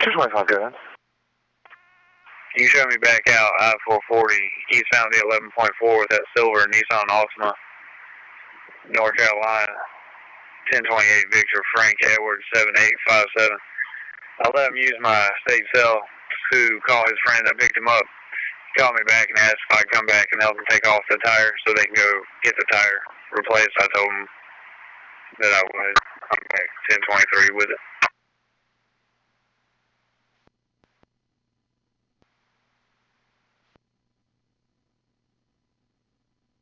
225, go ahead. You show me back out I-440 East Fountain 11.4 with that silver Nissan Altima, North Carolina, 1028 Victor Frank Edwards 7857. I let him use my state cell to call his friend that picked him up. He called me back and asked if I'd come back and help him take off the tire so they can go get the tire replaced. I told him that I would. I'm back 1023 with it.